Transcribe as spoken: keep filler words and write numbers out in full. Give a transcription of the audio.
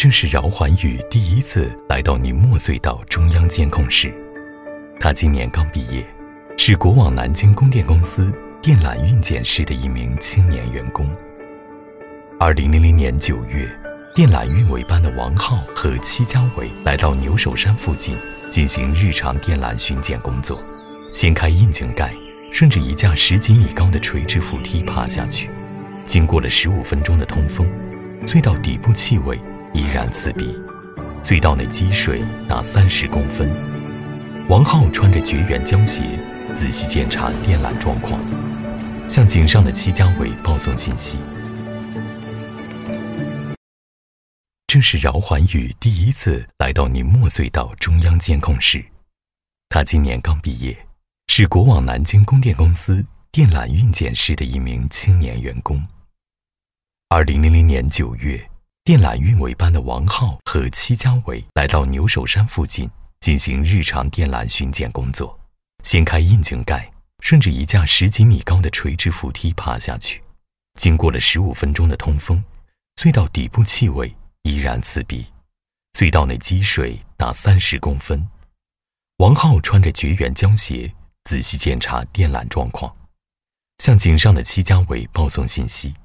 这是饶环宇第一次来到宁墨隧道中央监控室。他今年刚毕业，是国网南京供电公司电缆运检室的一名青年员工。二零零零年九月，电缆运维班的王浩和戚家伟来到牛首山附近进行日常电缆巡检工作。掀开窨井盖，顺着一架十几米高的垂直扶梯爬下去。经过了十五分钟的通风，隧道底部气味依然刺鼻，隧道内积水达三十公分。王浩穿着绝缘胶鞋，仔细检查电缆状况，向井上的戚家伟报送信息。这是饶环宇第一次来到宁墨隧道中央监控室。他今年刚毕业，是国网南京供电公司电缆运检室的一名青年员工。二零零零年九月，电缆运维班的王浩和戚家伟来到牛首山附近进行日常电缆巡检工作。掀开窨井盖，顺着一架十几米高的垂直扶梯爬下去。经过了十五分钟的通风，隧道底部气味依然刺鼻，隧道内积水达三十公分。王浩穿着绝缘胶鞋，仔细检查电缆状况，向井上的戚家伟报送信息。